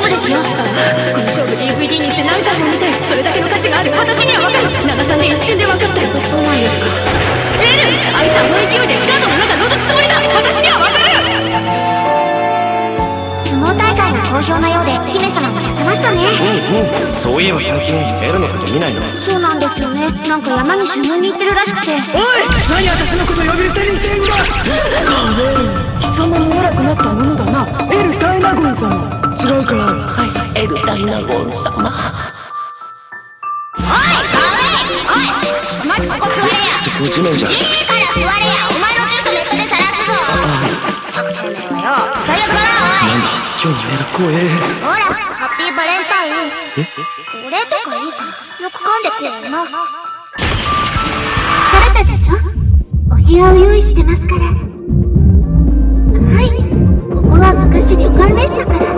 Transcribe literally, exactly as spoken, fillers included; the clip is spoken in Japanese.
負ですよ。この勝負 ディーブイディー にして何回も見て、それだけの価値がある私には分かる。ななさんで一瞬で分かった。そそうなんですか。エル、あいつあの勢いでスカートの中覗くつもりだ。私には分かる。 相撲大会が好評なようで姫様も痩せましたね。 うんうん、そういえば最近エルのこと見ないの？ そうなんですよね。なんか山に修行に行ってるらしくて。 おい、何私のこと呼び捨てにしてんだ。貴様も偉くなったものだな、エル・ダイナゴン様。違うか。 はい、エル・ダイナゴン様。 おい、ガウェイ、おい、ちょっとマジここ座れや。 そこ地面じゃ。 いいから座れや。お前の住所ネットで晒すぞ。たくたくねえわよ。最悪だな、おい。 なんだ、今日のエル怖え。 ほら、ハッピーバレンタイン。 えこれとかいいから、よく噛んでくれよな。疲れたでしょ？お部屋を用意してますから。はい、ここは昔旅館でしたから。